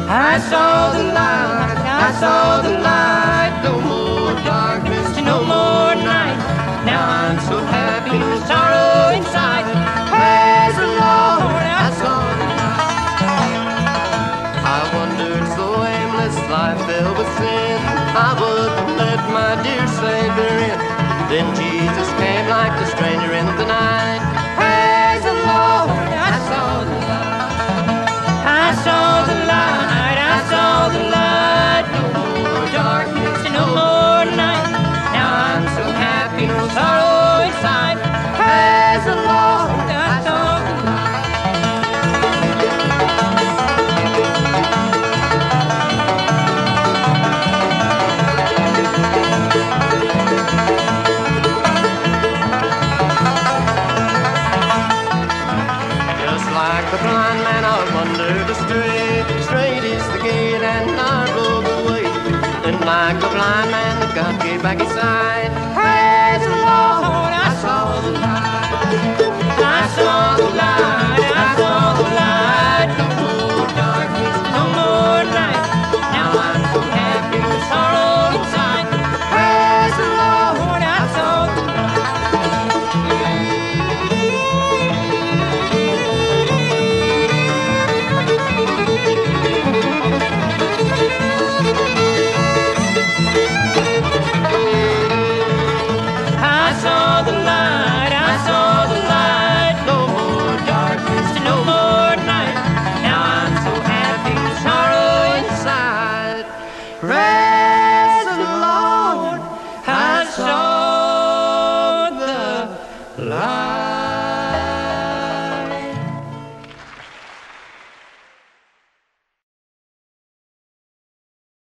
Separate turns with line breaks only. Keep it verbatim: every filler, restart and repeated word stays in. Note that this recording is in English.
I saw the light, I saw the light. No more darkness, no more night. Now I'm so happy, no sorrow inside. Praise the Lord, I saw the light. I wandered so aimless, life filled with sin. I wouldn't let my dear Savior in. Then Jesus came like a stranger in the night. Praise the Lord, I saw the light. I saw the light, I saw the light. No more darkness, no more night. Now I'm so happy, no sorrow inside. Praise the Lord, I saw the light. Just like the blind man, I wandered astray. Straight is the gate and narrow the way. Then like the blind man, God gave back his sight.